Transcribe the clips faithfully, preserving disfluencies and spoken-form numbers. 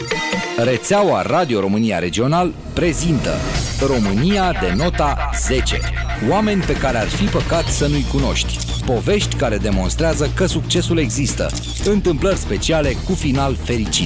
Rețeaua Radio România Regional prezintă România de nota zece. Oameni pe care ar fi păcat să nu-i cunoști. Povești care demonstrează că succesul există. Întâmplări speciale cu final fericit.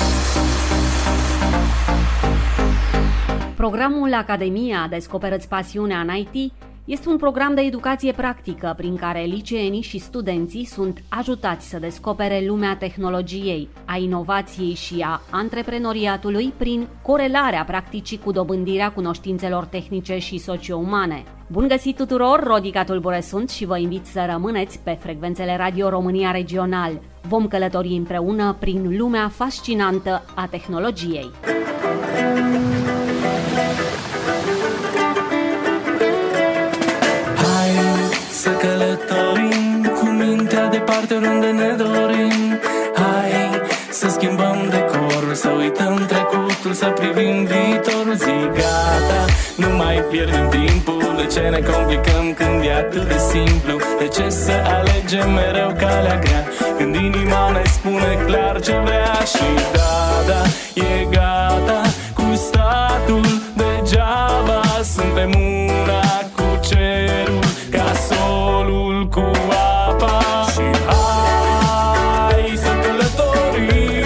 Programul Academia Descoperă-ți pasiunea în I T este un program de educație practică prin care liceenii și studenții sunt ajutați să descopere lumea tehnologiei, a inovației și a antreprenoriatului prin corelarea practicii cu dobândirea cunoștințelor tehnice și socio-umane. Bun găsit tuturor, Rodica Tulbure sunt și vă invit să rămâneți pe frecvențele Radio România Regional. Vom călători împreună prin lumea fascinantă a tehnologiei. Să călătorim cu mintea departe oriunde ne dorim. Hai să schimbăm decorul, să uităm trecutul, să privim viitorul. Zi gata, nu mai pierdem timpul. De ce ne complicăm când e atât de simplu? De ce să alegem mereu calea grea când inima ne spune clar ce vrea? Și da, da, e gata cu statul degeaba. Suntem una cu cerul, ca solul cu apa. Și hai să călătorim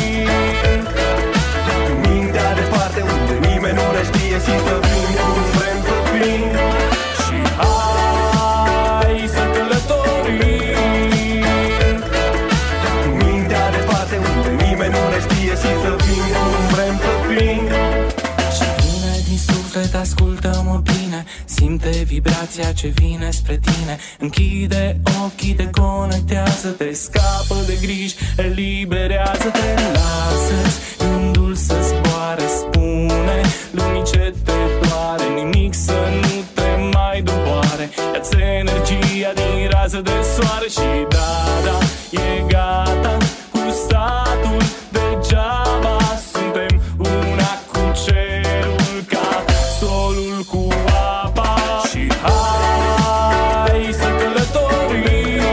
cu mintea departe unde nimeni nu ne știe și să fim cum vrem să fim. Și hai să călătorim cu mintea departe unde nimeni nu ne știe și să fim cum vrem să fim. Și vine din suflet, ascultă-mă bine, simte vibrația ce vine spre tine. Închide ochii, deconectează-te, scapă de griji, eliberează-te. Lasă-ți gândul să zboare, spune lumii ce te doare, nimic să nu te mai doboare. Ia-ți energia din rază de soare. Și da, da, e gata cu statul degeaba. Suntem una cu cerul, ca solul cu apa. Și hai să călătorim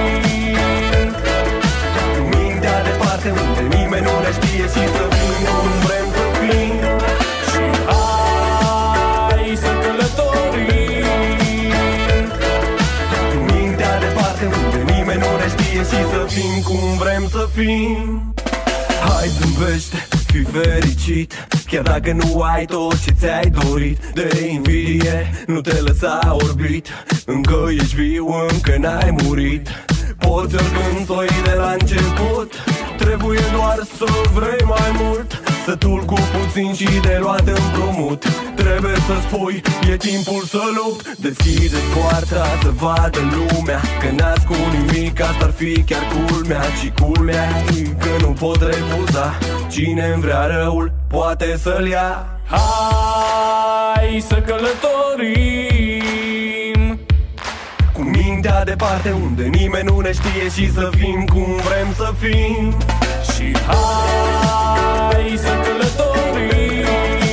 cu mintea departe unde nimeni nu ne știe și să fim cum vrem să fim. Și hai să călătorim cu mintea departe unde nimeni nu ne știe și să fim cum vrem să fim. Hai, zâmbește, fii fericit, chiar dacă nu ai tot ce ți-ai dorit. De invidie nu te lăsa orbit, încă ești viu, încă n-ai murit. Poți oricând să o iei de la început, trebuie doar să vrei mai mult. Sătul cu puțin și de luat împrumut, trebuie să spui, e timpul să lupt. Deschide-ți poarta să vadă lumea, că n-ați cu nimic, asta ar fi chiar culmea. Și culmea că nu pot refuza, cine-mi vrea răul poate să-l ia. Hai să călătorim cu mintea departe unde nimeni nu ne știe și să fim cum vrem să fim. Și hai să călătorim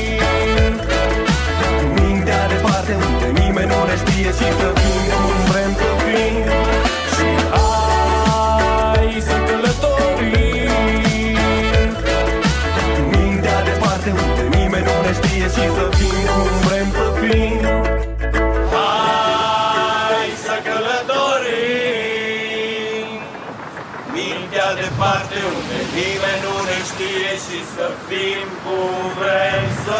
cu mintea departe unde nimeni nu ne știe și să fim cum vrem să fim. Și hai să călătorim cu mintea departe unde nimeni nu ne știe și să fim cum vrem să fim. Hai să călătorim mintea departe unde nimeni nu ne știe și să fim cum vrem să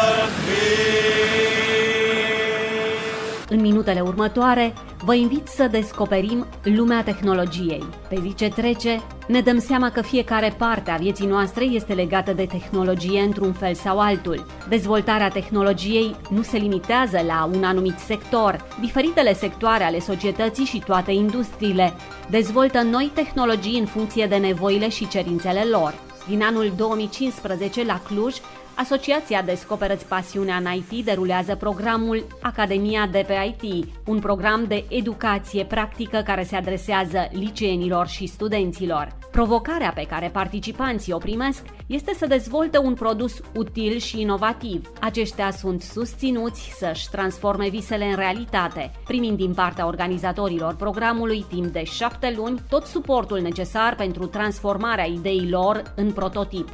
fim. În minutele următoare, vă invit să descoperim lumea tehnologiei. Pe zi ce trece, ne dăm seama că fiecare parte a vieții noastre este legată de tehnologie într-un fel sau altul. Dezvoltarea tehnologiei nu se limitează la un anumit sector. Diferitele sectoare ale societății și toate industriile dezvoltă noi tehnologii în funcție de nevoile și cerințele lor. Din anul două mii cincisprezece, la Cluj, Asociația Descoperă-ți pasiunea în I T derulează programul Academia de pe I T, un program de educație practică care se adresează liceenilor și studenților. Provocarea pe care participanții o primesc este să dezvolte un produs util și inovativ. Aceștia sunt susținuți să-și transforme visele în realitate, primind din partea organizatorilor programului timp de șapte luni tot suportul necesar pentru transformarea ideii lor în prototip.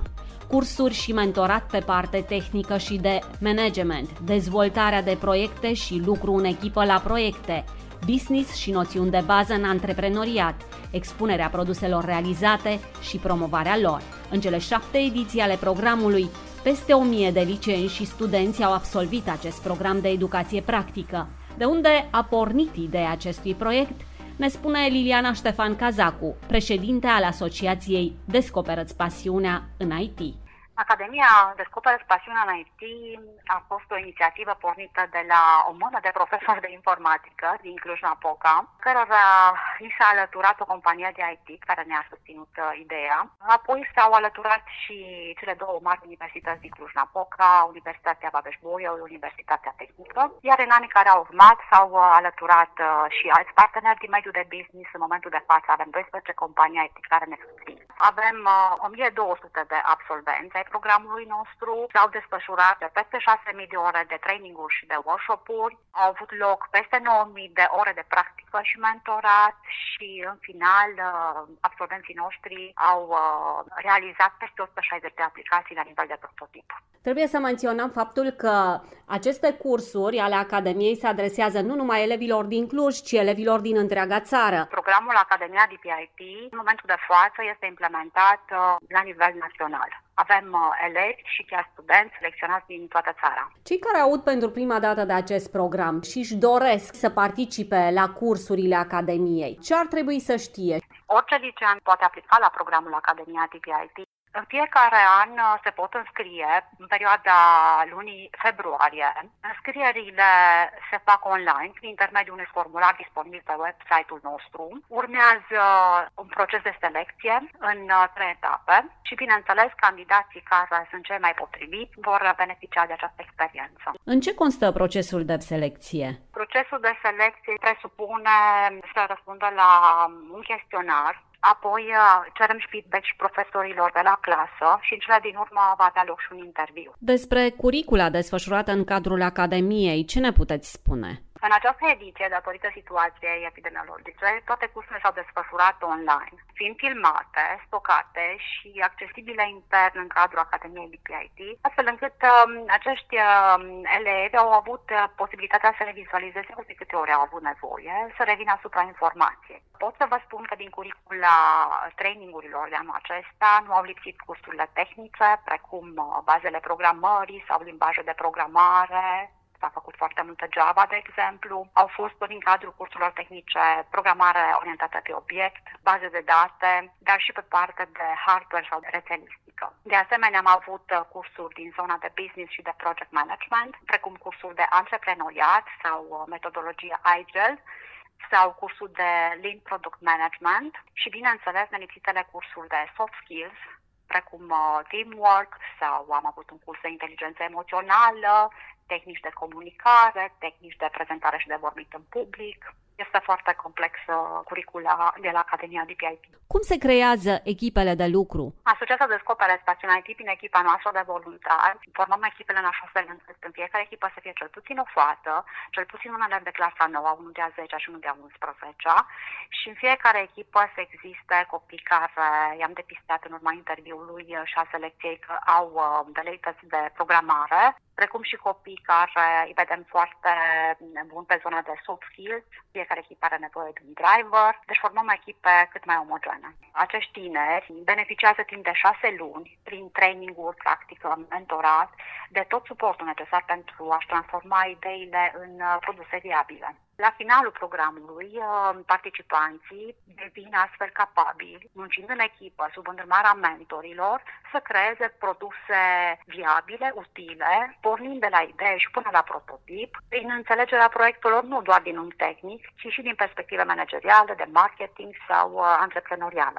cursuri și mentorat pe parte tehnică și de management, dezvoltarea de proiecte și lucru în echipă la proiecte, business și noțiuni de bază în antreprenoriat, expunerea produselor realizate și promovarea lor. În cele șapte ediții ale programului, peste o mie de liceeni și studenți au absolvit acest program de educație practică. De unde a pornit ideea acestui proiect, ne spune Liliana Ștefan Cazacu, președinte al Asociației Descoperă-ți pasiunea în I T. Academia Descoperă-ți pasiunea în I T a fost o inițiativă pornită de la o mână de profesori de informatică din Cluj-Napoca, cărora i s-a alăturat o companie de I T care ne-a susținut ideea. Apoi s-au alăturat și cele două mari universități din Cluj-Napoca, Universitatea Babeș-Bolyai, Universitatea Tehnică, iar în anii care au urmat s-au alăturat și alți parteneri din mediul de business. În momentul de față avem doisprezece companii I T care ne susțin. Avem o mie două sute de absolvenți ai programului nostru, s-au desfășurat peste șase mii de ore de training-uri și de workshop-uri, au avut loc peste nouă mii de ore de practică și mentorat și în final absolvenții noștri au realizat peste o sută șaizeci de aplicații la nivel de prototip. Trebuie să menționăm faptul că aceste cursuri ale Academiei se adresează nu numai elevilor din Cluj, ci elevilor din întreaga țară. Programul Academia D P I T în momentul de față este implementat la nivel național. Avem elevi și chiar studenți selecționați din toată țara. Cei care aud pentru prima dată de acest program și își doresc să participe la cursurile Academiei, ce ar trebui să știe? Orice licean poate aplica la programul Academia D P I T. În fiecare an se pot înscrie în perioada lunii februarie. Înscrierile se fac online prin intermediul unui formular disponibil pe website-ul nostru. Urmează un proces de selecție în trei etape și, bineînțeles, candidații care sunt cei mai potriviți vor beneficia de această experiență. În ce constă procesul de selecție? Procesul de selecție presupune să răspundă la un chestionar. Apoi cerem și feedback și profesorilor de la clasă și în cele din urmă va avea loc și un interviu. Despre curicula desfășurată în cadrul Academiei, ce ne puteți spune? În această ediție, datorită situației epidemiologice, toate cursurile s-au desfășurat online, fiind filmate, stocate și accesibile intern în cadrul Academiei D P I T, astfel încât um, acești um, elevi au avut uh, posibilitatea să le vizualizeze ori de câte ori au avut nevoie, să revină asupra informației. Pot să vă spun că din curicula trainingurilor de anul acesta nu au lipsit cursurile tehnice, precum uh, bazele programării sau limbaje de programare. S-a făcut foarte multă Java, de exemplu. Au fost în cadrul cursurilor tehnice programare orientată pe obiect, baze de date, dar și pe partea de hardware sau de rețelistică. De asemenea, am avut cursuri din zona de business și de project management, precum cursuri de antreprenoriat sau metodologia Agile, sau cursul de Lean Product Management și, bineînțeles, nelipsitele cursuri de soft skills, precum teamwork sau am avut un curs de inteligență emoțională, tehnici de comunicare, tehnici de prezentare și de vorbit în public. Este foarte complexă curicula de la Academia D P I T. Cum se creează echipele de lucru? Asociația Descoperă-ți pasiunea I T prin echipa noastră de voluntari. Formăm echipele în așa fel încât în fiecare echipă să fie cel puțin o fată, cel puțin un elev de clasa nouă, unul de a zecea și unul de a unsprezecea și în fiecare echipă să existe copii care i-am depistat în urma interviului și a selecției că au deleități de programare, precum și copii care îi vedem foarte buni pe zona de soft skills. Fiecare echipă are nevoie de un driver, deci formăm echipe cât mai omogene. Acești tineri beneficiază timp de șase luni, prin training-uri, practică, mentorat, de tot suportul necesar pentru a-și transforma ideile în produse viabile. La finalul programului, participanții devin astfel capabili, muncind în echipă, sub îndrumarea mentorilor, să creeze produse viabile, utile, pornind de la idee și până la prototip, prin înțelegerea proiectelor nu doar din un tehnic, ci și din perspective manageriale, de marketing sau antreprenoriale.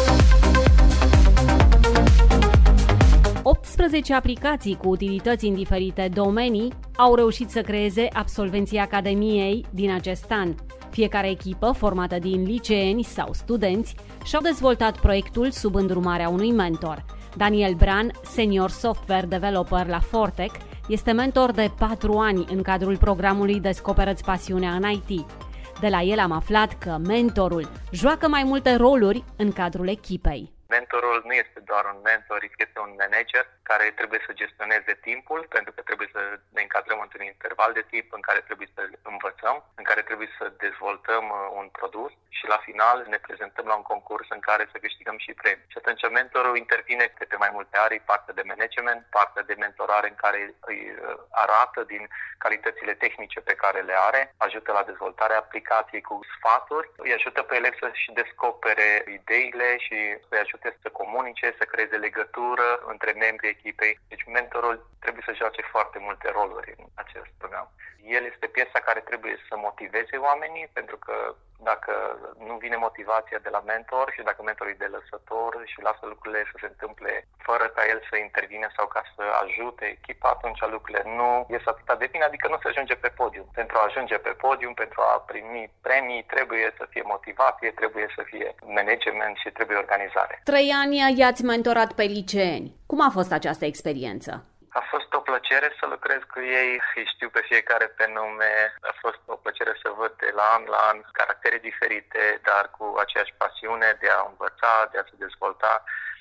optsprezece aplicații cu utilități în diferite domenii au reușit să creeze absolvenții Academiei din acest an. Fiecare echipă, formată din liceeni sau studenți, și-au dezvoltat proiectul sub îndrumarea unui mentor. Daniel Bran, senior software developer la Fortec, este mentor de patru ani în cadrul programului Descoperă-ți pasiunea în I T. De la el am aflat că mentorul joacă mai multe roluri în cadrul echipei. Mentorul nu este doar un mentor, este un manager care trebuie să gestioneze timpul, pentru că trebuie să ne încadrăm într-un interval de timp în care trebuie să învățăm, în care trebuie să dezvoltăm un produs și la final ne prezentăm la un concurs în care să câștigăm și premii. Și atunci mentorul intervine pe mai multe arii, partea de management, partea de mentorare în care îi arată din calitățile tehnice pe care le are, ajută la dezvoltarea aplicației cu sfaturi, îi ajută pe elevi să-și descopere ideile și să-i ajute să comunice, să creeze legătură între membrii echipei. Deci mentorul trebuie să joace foarte multe roluri în acest program. El este piesa care trebuie să motiveze oamenii, pentru că dacă nu vine motivația de la mentor și dacă mentorul e de lăsător și lasă lucrurile să se întâmple fără ca el să intervine sau ca să ajute echipa, atunci lucrurile nu ies atât de bine, adică nu se ajunge pe podium. Pentru a ajunge pe podium, pentru a primi premii, trebuie să fie motivație, trebuie să fie management și trebuie organizare. Trei ani i-ați mentorat pe liceeni. Cum a fost această experiență? A fost o plăcere să lucrez cu ei, îi știu pe fiecare pe nume, a fost o plăcere să văd de la an la an caractere diferite, dar cu aceeași pasiune de a învăța, de a se dezvolta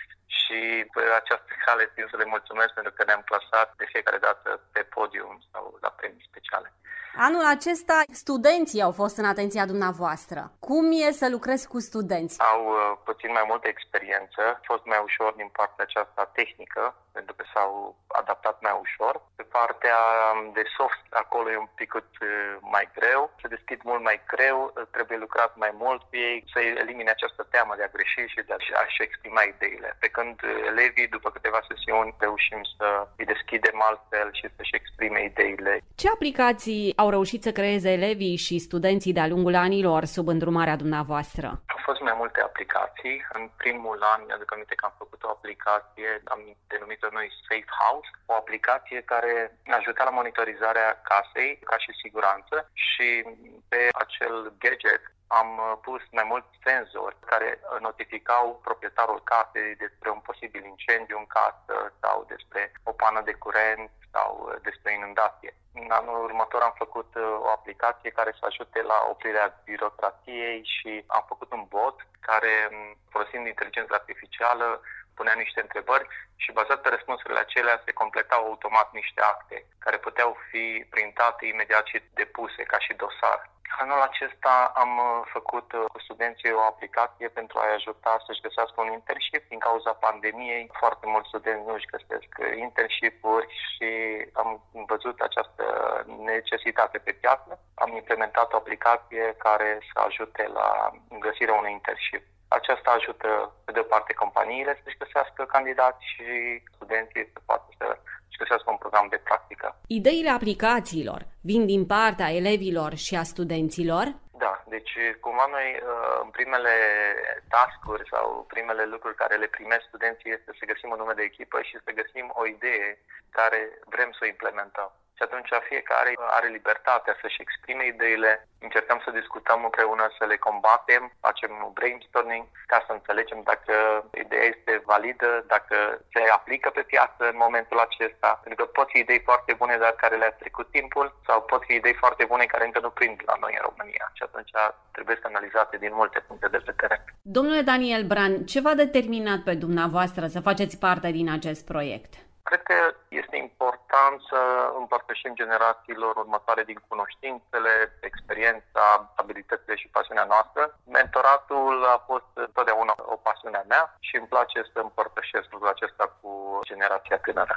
și pe această cale țin să le mulțumesc pentru că ne-am clasat de fiecare dată pe podium sau la premii speciale. Anul acesta studenții au fost în atenția dumneavoastră. Cum e să lucrezi cu studenți? Au uh, puțin mai multă experiență, a fost mai ușor din partea aceasta tehnică, pentru că s-au adaptat mai ușor. Pe partea de soft, acolo e un pic mai greu, se deschid mult mai greu, trebuie lucrat mai mult cu ei, să elimine această teamă de a greși și de a-și exprima ideile. Pe când elevii, după câteva sesiuni, reușim să îi deschidem altfel și să-și exprime ideile. Ce aplicații au reușit să creeze elevii și studenții de-a lungul anilor sub îndrumarea dumneavoastră? Au fost mai multe aplicații. În primul an, mi-aduc aminte că am făcut o aplicație, am denumit-o noi Safe House, o aplicație care ajuta la monitorizarea casei ca și siguranță și pe acel gadget am pus mai mulți senzori care notificau proprietarul casei despre un posibil incendiu în casă sau despre o pană de curent sau despre inundație. În anul următor am făcut o aplicație care să ajute la oprirea birocrației și am făcut un bot care, folosind inteligența artificială, punea niște întrebări și bazat pe răspunsurile acelea se completau automat niște acte care puteau fi printate imediat și depuse ca și dosar. Anul acesta am făcut cu studenții o aplicație pentru a-i ajuta să-și găsească un internship. Din cauza pandemiei, foarte mulți studenți nu își găsesc internship-uri și am văzut această necesitate pe piață. Am implementat o aplicație care să ajute la găsirea unui internship. Aceasta ajută, pe de o parte, companiile să-și găsească candidați și studenții să poată să-și găsească un program de practică. Ideile aplicațiilor vin din partea elevilor și a studenților? Da, deci cumva noi în primele task-uri sau primele lucruri care le primesc studenții este să găsim un nume de echipă și să găsim o idee care vrem să o implementăm. Și atunci fiecare are libertatea să-și exprime ideile, încercăm să discutăm împreună, să le combatem, facem un brainstorming ca să înțelegem dacă ideea este validă, dacă se aplică pe piață în momentul acesta. Pentru că pot fi idei foarte bune, dar care le-a trecut timpul, sau pot fi idei foarte bune care încă nu prind la noi în România. Și atunci trebuie să analizate din multe puncte de vedere. Domnule Daniel Bran, ce v-a determinat pe dumneavoastră să faceți parte din acest proiect? Cred că este important să împărtășim generațiilor următoare din cunoștințele, experiența, abilitățile și pasiunea noastră. Mentoratul a fost întotdeauna o pasiune a mea și îmi place să împărtășesc lucrul acesta cu generația tânără.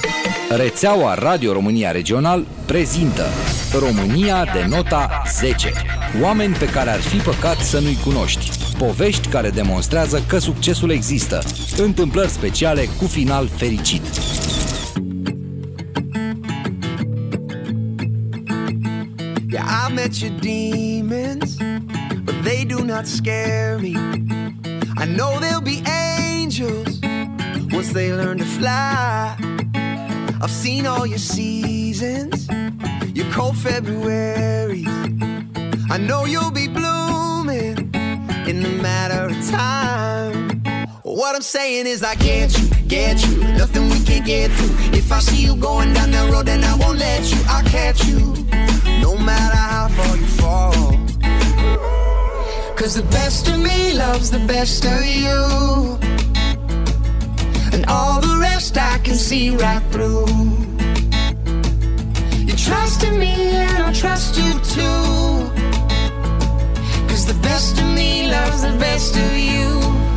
Rețeaua Radio România Regional prezintă România de nota zece. Oameni pe care ar fi păcat să nu-i cunoști. Povești care demonstrează că succesul există. Întâmplări speciale cu final fericit. Yeah, I met your demons, but they do not scare me. I know they'll be angels once they learn to fly. I've seen all your seasons, your cold Februaries. I know you'll be blooming in a matter of time. What I'm saying is I get you, get you, nothing we can't get through. If I see you going down that road, then I won't let you. I'll catch you, no matter how far you fall. Cause the best of me loves the best of you. and all the rest I can see right through. You trusted me and I'll trust you too, 'cause the best of me loves the best of you.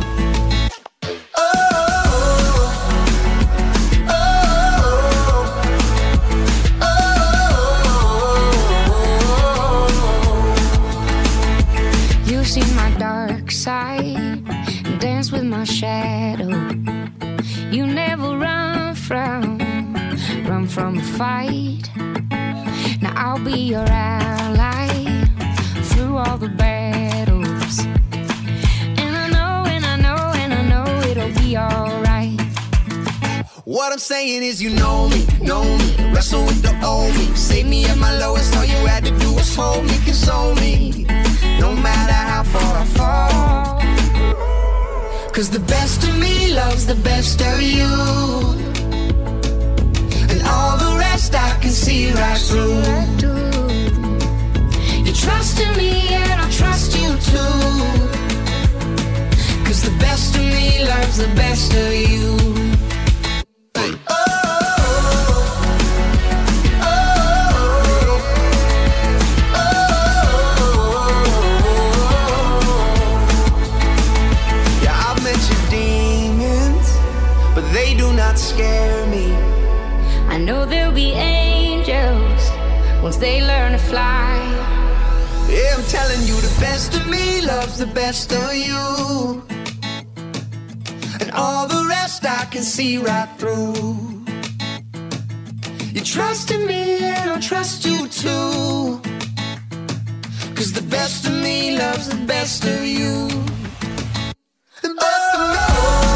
Side, dance with my shadow. You never run from, run from a fight. Now I'll be your ally through all the battles. And I know, and I know, and I know it'll be alright. What I'm saying is you know me, know me. Wrestle with the old me. Save me at my lowest. All you had to do was hold me, console me. No matter how far I fall, 'cause the best of me loves the best of you, and all the rest I can see right through. You trusted me and I trust you too, 'cause the best of me loves the best of you. Scare me. I know there'll be angels once they learn to fly. Yeah, I'm telling you, the best of me loves the best of you, and all the rest I can see right through. You trusted me and I'll trust you too, 'cause the best of me loves the best of you. The best of me.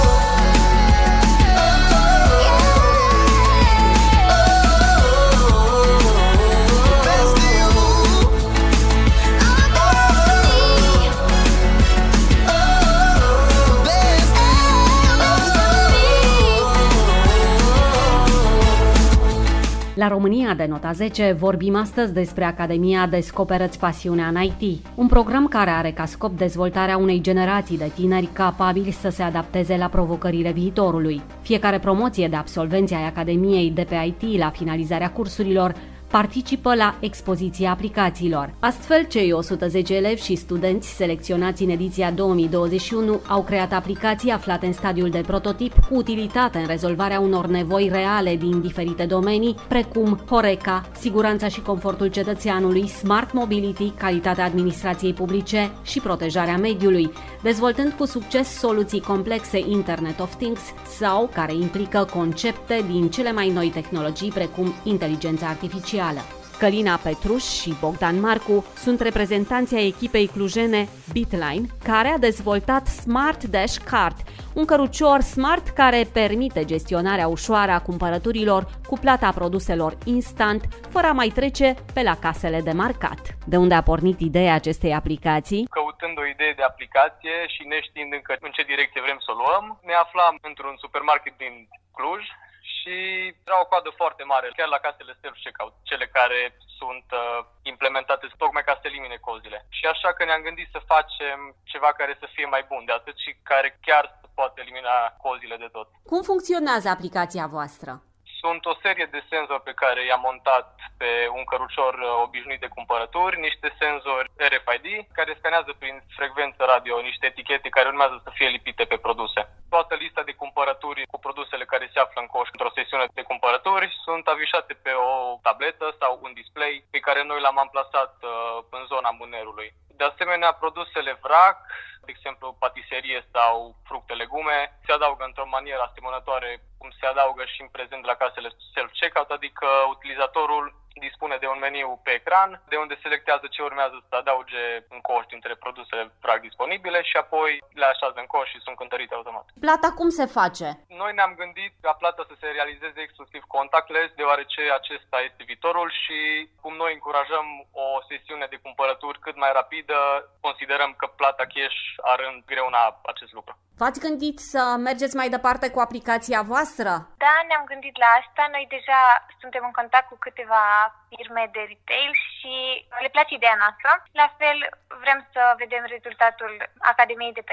La România de Nota zece vorbim astăzi despre Academia Descoperă-ți pasiunea în I T, un program care are ca scop dezvoltarea unei generații de tineri capabili să se adapteze la provocările viitorului. Fiecare promoție de absolvenți ai Academiei de pe I T la finalizarea cursurilor participă la expoziția aplicațiilor. Astfel, cei o sută zece elevi și studenți selecționați în ediția două mii douăzeci și unu au creat aplicații aflate în stadiul de prototip cu utilitate în rezolvarea unor nevoi reale din diferite domenii, precum Horeca, siguranța și confortul cetățeanului, Smart Mobility, calitatea administrației publice și protejarea mediului, dezvoltând cu succes soluții complexe Internet of Things sau care implică concepte din cele mai noi tehnologii precum inteligența artificială. Călina Petruș și Bogdan Marcu sunt reprezentanții ai echipei clujene Bitline, care a dezvoltat Smart Dash Cart, un cărucior smart care permite gestionarea ușoară a cumpărăturilor cu plata produselor instant, fără a mai trece pe la casele de marcat. De unde a pornit ideea acestei aplicații? Căutând o idee de aplicație și neștiind încă în ce direcție vrem să o luăm, ne aflam într-un supermarket din Cluj și era o coadă foarte mare, chiar la casele self-checkout, cele care sunt uh, implementate tocmai ca să elimine cozile. Și așa că ne-am gândit să facem ceva care să fie mai bun de atât și care chiar să poată elimina cozile de tot. Cum funcționează aplicația voastră? Sunt o serie de senzori pe care i-am montat pe un cărucior obișnuit de cumpărături, niște senzori R F I D care scanează prin frecvență radio niște etichete care urmează să fie lipite pe produse. Toată lista de cumpărături cu produsele care se află în coș într-o sesiune de cumpărături sunt afișate pe o tabletă sau un display pe care noi l-am amplasat uh, în zona mânerului. De asemenea, produsele vrac, de exemplu patiserie sau fructe, legume, se adaugă într-o manieră asemănătoare cum se adaugă și în prezent la casele self-checkout, adică utilizatorul dispune de un meniu pe ecran, de unde selectează ce urmează să adauge în coș dintre produsele vrac disponibile și apoi le așează în coș și sunt cântărite automat. Plata cum se face? Noi ne-am gândit ca plata să se realizeze exclusiv contactless, deoarece acesta este viitorul și cum noi încurajăm o sesiune de cumpărături cât mai rapidă, considerăm că plata cash ar îngreuna acest lucru. V-ați gândit să mergeți mai departe cu aplicația voastră? Da, ne-am gândit la asta. Noi deja suntem în contact cu câteva firme de retail și le place ideea noastră. La fel, vrem să vedem rezultatul Academiei de pe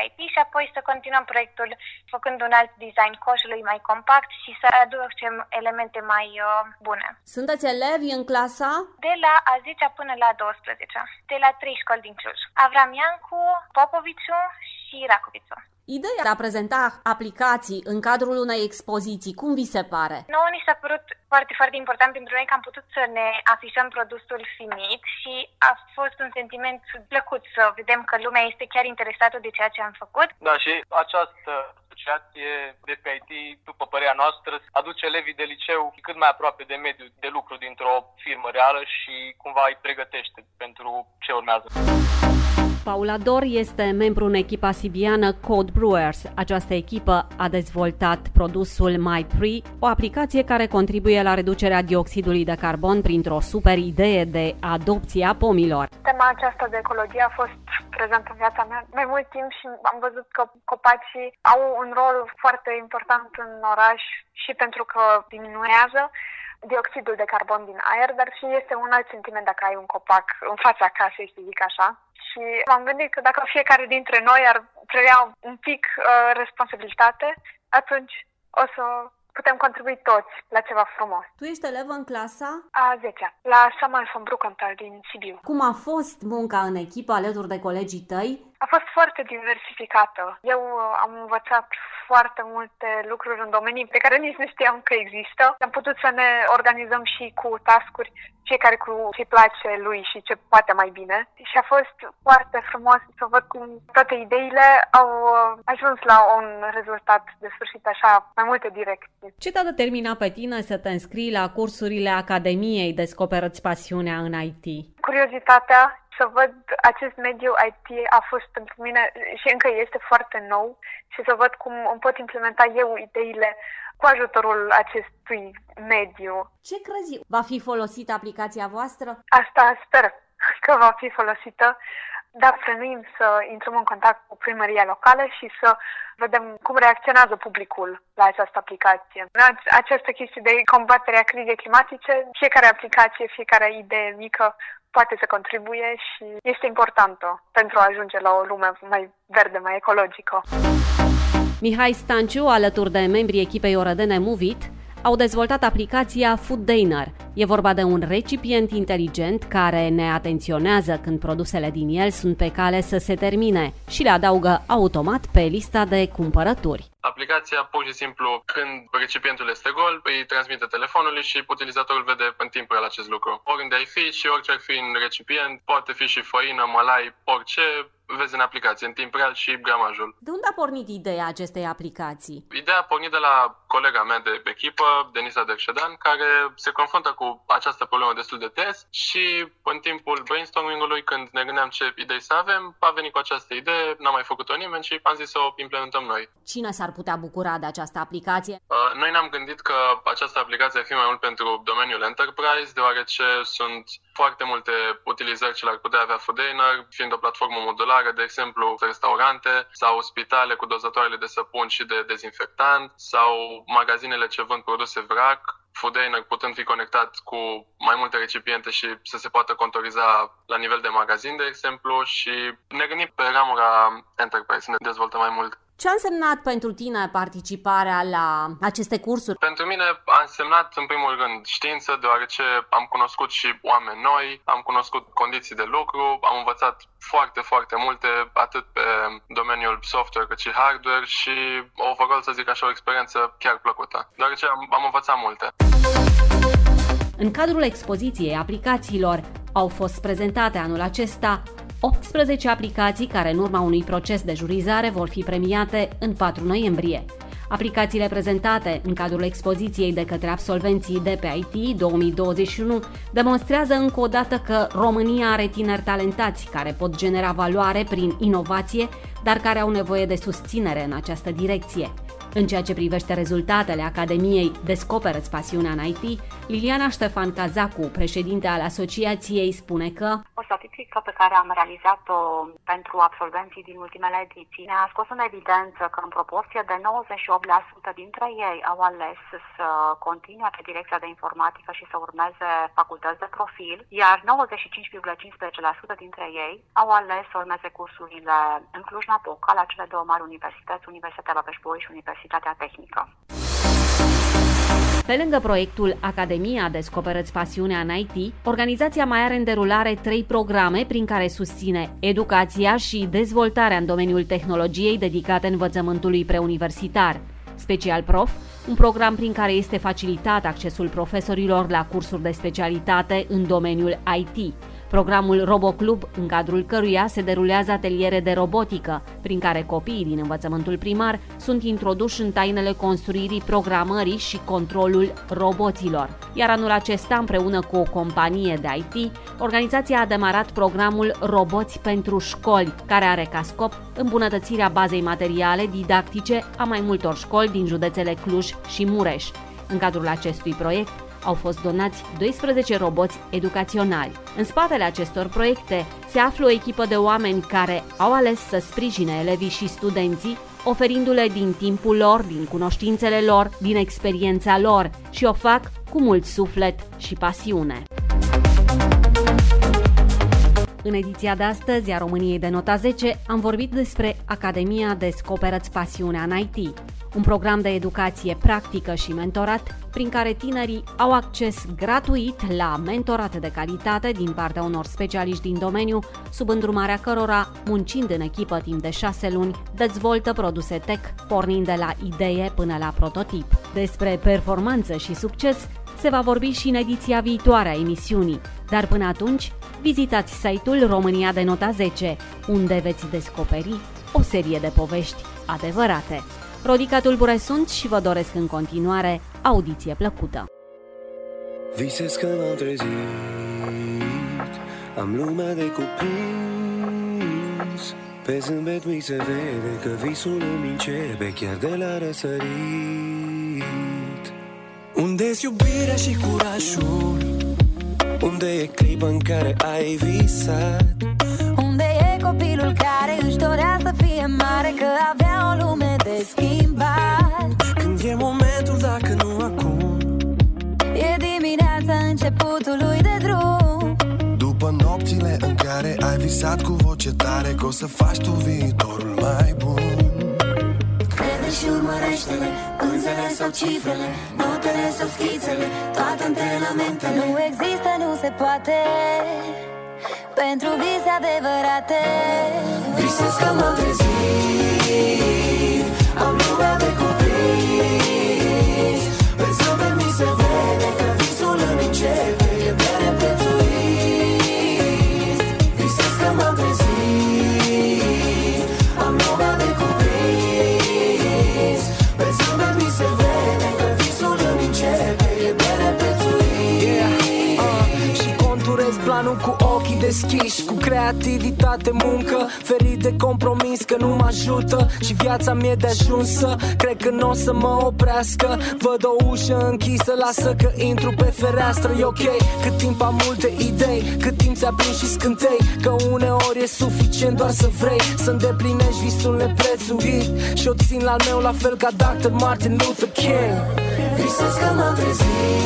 I T și apoi să continuăm proiectul făcând un alt design coșului mai compact și să aducem elemente mai uh, bune. Sunteți elevi în clasa? De la a zecea până la a douăsprezecea, de la trei școli din Cluj. Avram Iancu, Popoviciu și Racovițu. Ideea de a prezenta aplicații în cadrul unei expoziții, cum vi se pare? Nouă ni s-a părut foarte, foarte important pentru noi că am putut să ne afișăm produsul finit și a fost un sentiment plăcut să vedem că lumea este chiar interesată de ceea ce am făcut. Da, și această asociație de pe I T, după părerea noastră, aduce elevii de liceu cât mai aproape de mediul de lucru dintr-o firmă reală și cumva îi pregătește pentru ce urmează. Paula Dor este membru în echipa sibiană Code Brewers. Această echipă a dezvoltat produsul MyPre, o aplicație care contribuie la reducerea dioxidului de carbon printr-o super idee de adopție a pomilor. Tema aceasta de ecologie a fost prezentă în viața mea mai mult timp și am văzut că copacii au un rol foarte important în oraș și pentru că diminuează dioxidul de carbon din aer, dar și este un alt sentiment dacă ai un copac în fața casei, să zic așa. Și m-am gândit că dacă fiecare dintre noi ar preia un pic uh, responsabilitate, atunci o să putem contribui toți la ceva frumos. Tu ești elevă în clasa? A zecea, la Samuel von Bruckenthal din Sibiu. Cum a fost munca în echipă alături de colegii tăi? A fost foarte diversificată. Eu am învățat foarte multe lucruri în domenii pe care nici nu știam că există. Am putut să ne organizăm și cu task-uri, fiecare cu ce place lui și ce poate mai bine. Și a fost foarte frumos să văd cum toate ideile au ajuns la un rezultat de sfârșit, așa, mai multe direcții. Ce te-a determinat pe tine să te înscrii la cursurile Academiei Descoperă-ți pasiunea în I T? Curiozitatea să văd acest mediu I T a fost pentru mine și încă este foarte nou și să văd cum îmi pot implementa eu ideile cu ajutorul acestui mediu. Ce crezi? Va fi folosită aplicația voastră? Asta sper că va fi folosită, dar plănuim să intrăm în contact cu primăria locală și să vedem cum reacționează publicul la această aplicație. Această chestie de combatere a crizei climatice, fiecare aplicație, fiecare idee mică poate să contribuie și este importantă pentru a ajunge la o lume mai verde, mai ecologică. Mihai Stanciu, alături de membrii echipei orădene Movit, au dezvoltat aplicația Food Diner. E vorba de un recipient inteligent care ne atenționează când produsele din el sunt pe cale să se termine și le adaugă automat pe lista de cumpărături. Aplicația, pur și simplu, când recipientul este gol, îi transmite telefonului și utilizatorul vede în timp real acest lucru. Oriunde ai fi și orice ar fi în recipient, poate fi și făină, mălai, orice, vezi în aplicație, în timp real și gramajul. De unde a pornit ideea acestei aplicații? Ideea a pornit de la colega mea de echipă, Denisa Derședan, care se confruntă cu această problemă destul de des și în timpul brainstorming-ului, când ne gândeam ce idei să avem, a venit cu această idee, n-a mai făcut-o nimeni și am zis să o implementăm noi. Cine s-ar putea bucura de această aplicație? Uh, noi ne-am gândit că această aplicație ar fi mai mult pentru domeniul enterprise, deoarece sunt foarte multe utilizări ce l-ar putea avea Food Diner, fiind o platformă modulară, de exemplu, restaurante sau spitale cu dozatoarele de săpun și de dezinfectant sau magazinele ce vând produse vrac, Food Diner putând fi conectat cu mai multe recipiente și să se poată contoriza la nivel de magazin, de exemplu, și ne gândim pe ramura enterprise, să ne dezvoltăm mai mult. Ce a însemnat pentru tine participarea la aceste cursuri? Pentru mine a însemnat în primul rând știință, deoarece am cunoscut și oameni noi, am cunoscut condiții de lucru, am învățat foarte, foarte multe, atât pe domeniul software cât și hardware și overall, să zic așa, o experiență chiar plăcută, deoarece am, am învățat multe. În cadrul expoziției aplicațiilor au fost prezentate anul acesta optsprezece aplicații care, în urma unui proces de jurizare, vor fi premiate în patru noiembrie. Aplicațiile prezentate în cadrul expoziției de către absolvenții de pe I T două mii douăzeci și unu demonstrează încă o dată că România are tineri talentați care pot genera valoare prin inovație, dar care au nevoie de susținere în această direcție. În ceea ce privește rezultatele Academiei Descoperă-ți pasiunea în I T, Liliana Ștefan Cazacu, președinte al asociației, spune că o statistică pe care am realizat-o pentru absolvenții din ultimele ediții ne-a scos în evidență că în proporție de nouăzeci și opt la sută dintre ei au ales să continue pe direcția de informatică și să urmeze facultăți de profil, iar nouăzeci și cinci virgulă cincisprezece la sută dintre ei au ales să urmeze cursurile în Cluj-Napoca la cele două mari universități, Universitatea Babeș-Bolyai și Universitatea Tehnică. Pe lângă proiectul Academia Descoperă-ți pasiunea în I T, organizația mai are în derulare trei programe prin care susține educația și dezvoltarea în domeniul tehnologiei dedicate învățământului preuniversitar. Special Prof, un program prin care este facilitat accesul profesorilor la cursuri de specialitate în domeniul I T. Programul RoboClub, în cadrul căruia se derulează ateliere de robotică, prin care copiii din învățământul primar sunt introduși în tainele construirii, programării și controlul roboților. Iar anul acesta, împreună cu o companie de I T, organizația a demarat programul Roboți pentru școli, care are ca scop îmbunătățirea bazei materiale didactice a mai multor școli din județele Cluj și Mureș. În cadrul acestui proiect, au fost donați doisprezece roboți educaționali. În spatele acestor proiecte se află o echipă de oameni care au ales să sprijine elevii și studenții, oferindu-le din timpul lor, din cunoștințele lor, din experiența lor și o fac cu mult suflet și pasiune. În ediția de astăzi a României de Nota zece am vorbit despre Academia Descoperă-ți pasiunea în I T, un program de educație practică și mentorat prin care tinerii au acces gratuit la mentorat de calitate din partea unor specialiști din domeniu, sub îndrumarea cărora, muncind în echipă timp de șase luni, dezvoltă produse tech, pornind de la idee până la prototip. Despre performanță și succes se va vorbi și în ediția viitoare a emisiunii, dar până atunci, vizitați site-ul România de Nota zece, unde veți descoperi o serie de povești adevărate. Rodica Tulbure sunt și vă doresc în continuare audiție plăcută. Visez că m-am trezit, am lumea de cuprins, pe zâmbet mi se vede că visul îmi începe chiar de la răsărit. Unde-s iubirea și curajul? Unde e clipa în care ai visat? Unde e copilul care își dorea să fie mare, că avea o lume de schimbat? Când e momentul, dacă nu acum, e dimineața începutului de drum. după nopțile în care ai visat cu voce tare că o să faci tu viitorul mai bun. Crede și urmărește-le, pânzele sau cifrele, notele sau schițele, toate antrenamentele. Nu există, nu se poate, pentru vise adevărate. Visez că m-am trezit, am lumea de cuprins, pe zâmbet mi se vede că visul îmi începe, e de neprețuit. Visez că m-am trezit, am lumea de cuprins, pe zâmbet mi se vede că visul îmi începe, e de neprețuit. Yeah, uh, și conturez planul cu ochii deschiși, cu creativitate, muncă, ferit de compromis că nu mă ajută și viața mi-e de ajunsă. Cred că n-o să mă oprească, văd o ușă închisă, lasă că intru pe fereastră. E ok, cât timp am multe idei, cât timp ți aprind și scântei, că uneori e suficient doar să vrei să îndeplinești visul neprețuit. Și o țin la meu la fel ca doctor Martin Luther King. Visez că m-am trezit,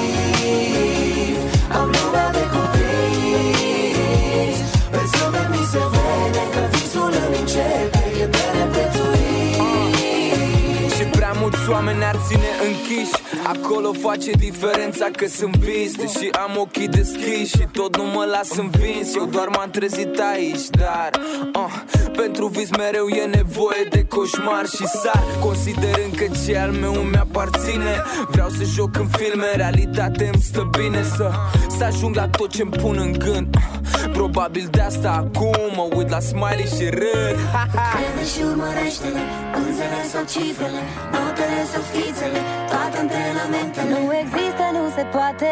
am lumea de cuprins, pe zâmbet mi se vede că visul îmi începe, e de neprețuit. uh. Și prea mulți oameni ar ține închiși, acolo face diferența că sunt vis. Deși am ochii deschiși și tot nu mă las învins, eu doar m-am trezit aici, dar uh, pentru vis mereu e nevoie de coșmar și sar, considerând că ce al meu îmi aparține. Vreau să joc în filme, în realitate îmi stă bine să, să ajung la tot ce-mi pun în gând. uh, Probabil de asta acum mă uit la smiley și râd. Crede și urmărește-le, pânzele sau cifrele, notele sau schițele, toate antrenamentele. Nu există, nu se poate,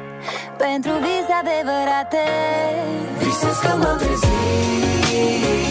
pentru vise adevărate. Visez că m-am trezit,